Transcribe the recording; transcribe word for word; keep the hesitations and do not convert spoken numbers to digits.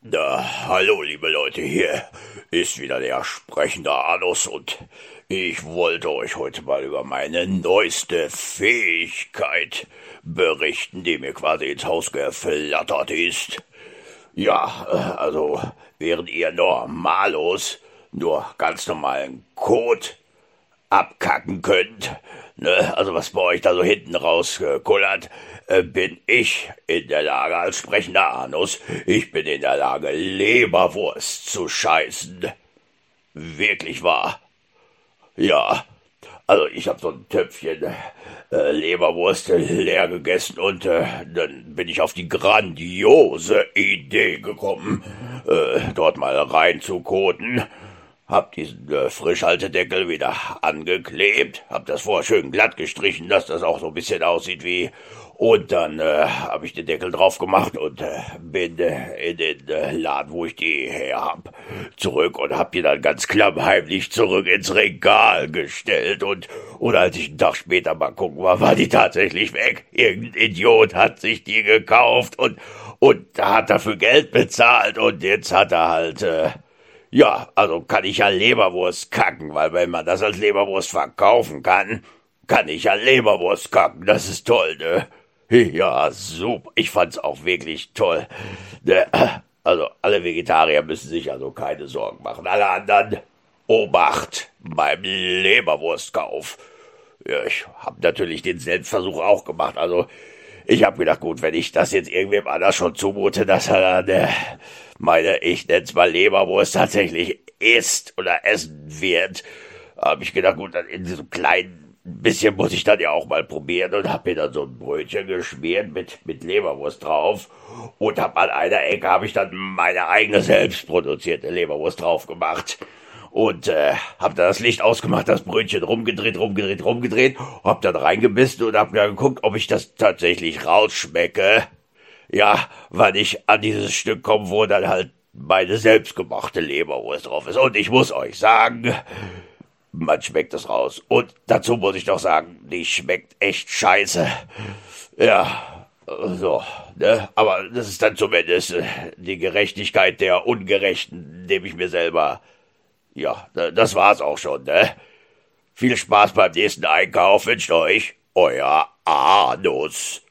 Na, hallo liebe Leute, hier ist wieder der sprechende Anus und ich wollte euch heute mal über meine neueste Fähigkeit berichten, die mir quasi ins Haus geflattert ist. Ja, äh, also während ihr Normalos nur ganz normalen Kot abkacken könnt, ne, also was bei euch da so hinten rauskullert, äh, bin ich in der Lage als sprechender Anus, ich bin in der Lage, Leberwurst zu scheißen. Wirklich wahr. Ja, also ich habe so ein Töpfchen äh, Leberwurst leer gegessen und äh, dann bin ich auf die grandiose Idee gekommen, äh, dort mal reinzukoten. Hab diesen äh, Frischhaltedeckel wieder angeklebt, hab das vorher schön glatt gestrichen, dass das auch so ein bisschen aussieht wie... Und dann äh, habe ich den Deckel drauf gemacht und äh, bin äh, in den äh, Laden, wo ich die her hab, zurück und hab die dann ganz klammheimlich zurück ins Regal gestellt. Und, und als ich einen Tag später mal gucken war, war die tatsächlich weg. Irgendein Idiot hat sich die gekauft und, und da hat dafür Geld bezahlt und jetzt hat er halt... Äh, Ja, also kann ich ja Leberwurst kacken, weil wenn man das als Leberwurst verkaufen kann, kann ich ja Leberwurst kacken. Das ist toll, ne? Ja, super. Ich fand's auch wirklich toll. Ne? Also alle Vegetarier müssen sich also keine Sorgen machen. Alle anderen, Obacht beim Leberwurstkauf. Ja, ich habe natürlich den Selbstversuch auch gemacht. Also ich habe gedacht, gut, wenn ich das jetzt irgendwem anders schon zumute, dass er dann äh, meine, ich nenn's mal Leberwurst tatsächlich isst oder essen wird, habe ich gedacht, gut, dann in diesem kleinen bisschen muss ich dann ja auch mal probieren und habe mir dann so ein Brötchen geschmiert mit mit Leberwurst drauf und hab an einer Ecke habe ich dann meine eigene selbstproduzierte Leberwurst drauf gemacht. Und äh, hab da das Licht ausgemacht, das Brötchen rumgedreht, rumgedreht, rumgedreht, hab dann reingebissen und hab dann geguckt, ob ich das tatsächlich rausschmecke. Ja, wann ich an dieses Stück komme, wo dann halt meine selbstgemachte Leberwurst drauf ist. Und ich muss euch sagen, man schmeckt es raus. Und dazu muss ich doch sagen, die schmeckt echt scheiße. Ja, so, ne? Aber das ist dann zumindest äh, die Gerechtigkeit der Ungerechten, indem ich mir selber... Ja, das war's auch schon, ne? Viel Spaß beim nächsten Einkauf, wünscht euch euer Anus.